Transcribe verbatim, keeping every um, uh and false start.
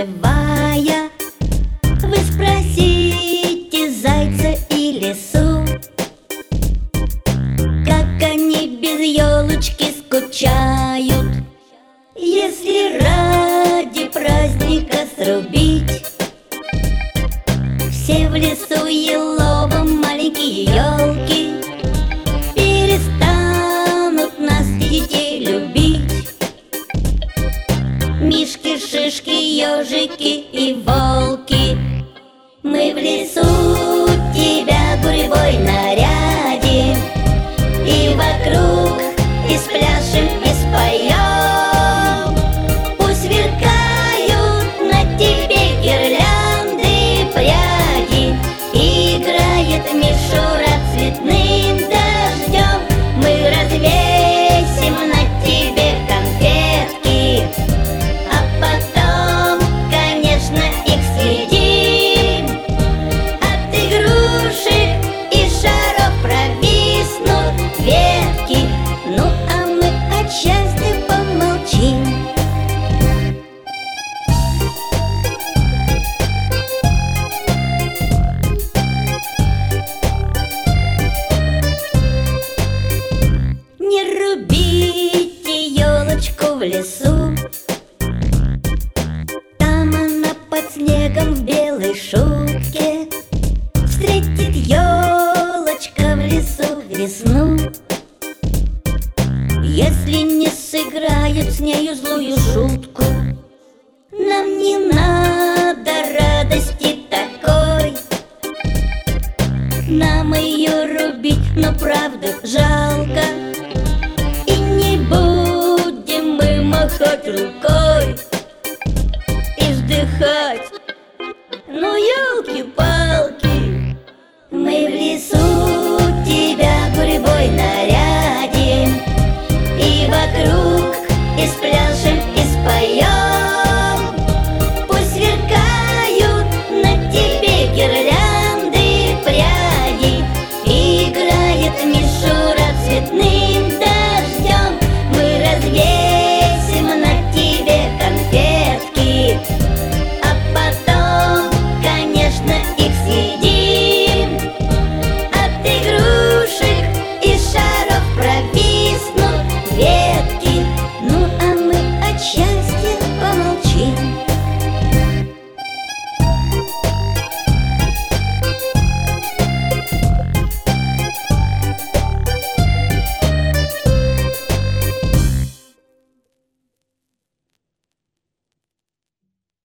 живая. Вы спросите зайца и лису, как они без елочки скучают. Если ради праздника срубить все в лесу еловом маленькие елки, перестанут нас детей любить. Мишки, шишки, ежики и волки. Мы в лесу тебя гурьбой нарядим, и вокруг и спляшем, и споем. Пусть сверкают на тебе гирлянды, пряди, и играет мишура цветным дождем. Мы развесим на тебе конфетки, а потом, конечно, их съедим. От игрушек и шаров провиснут ветки, ну а мы от счастья помолчим. Не рубите елочку в лесу, там она под снегом в белой шубке. Встретит елочка в лесу весну, если не сыграют с нею злую шутку. Нам не надо радости такой, нам ее рубить, но правда жаль.